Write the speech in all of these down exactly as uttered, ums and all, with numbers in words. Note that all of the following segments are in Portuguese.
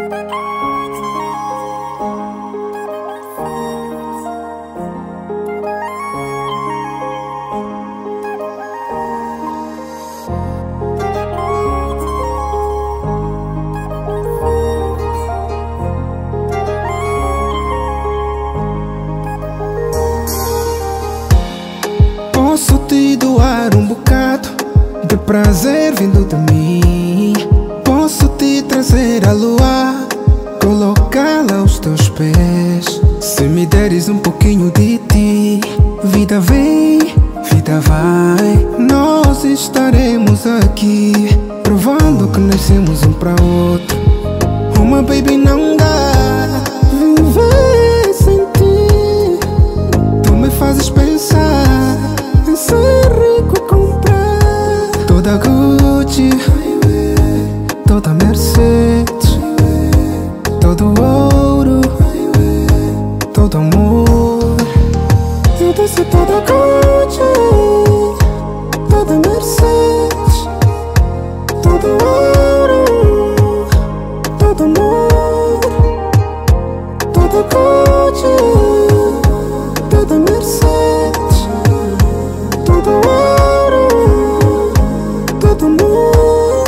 Posso te doar um bocado de prazer vindo de mim. Posso te trazer a lua, colocá-la aos teus pés. Se me deres um pouquinho de ti, vida vem, vida vai. Nós estaremos aqui, provando que nascemos um para outro. Uma baby não dá viver sem ti. Tu me fazes pensar em ser rico, comprar toda Gucci, toda Mercedes, todo ouro, todo amor. Eu disse toda Gucci, toda Mercedes, todo ouro, todo amor. Toda Gucci, toda Mercedes, todo ouro, todo amor.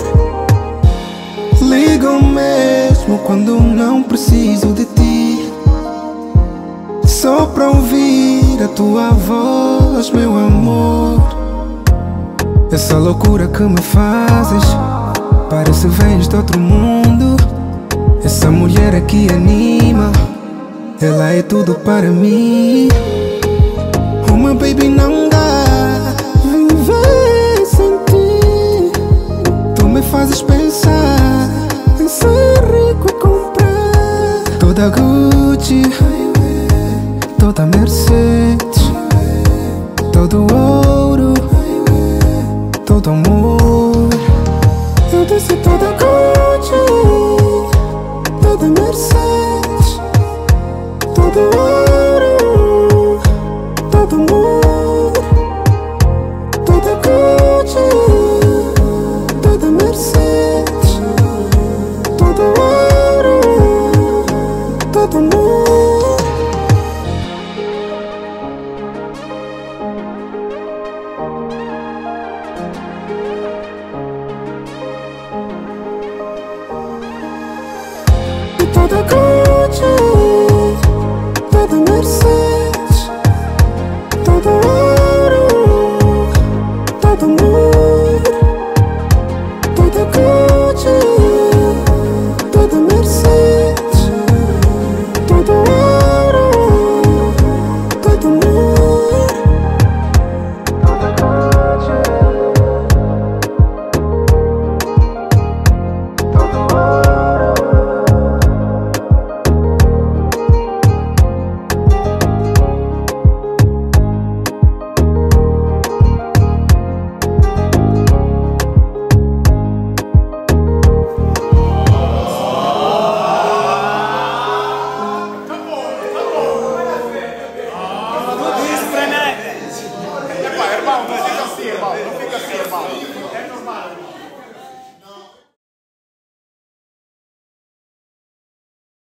Ligo mesmo quando não preciso de ti, só pra ouvir a tua voz, meu amor. Essa loucura que me fazes, parece vens de outro mundo. Essa mulher aqui anima, ela é tudo para mim. Uma baby não dá viver sem ti. Tu me fazes pensar em ser rico e comprar toda Gucci, toda Mercedes, todo ouro, todo amor. Eu disse toda Gucci, toda Mercedes, todo ouro, todo amor. Toda Gucci, toda Mercedes, todo ouro, todo amor. E toda Gucci,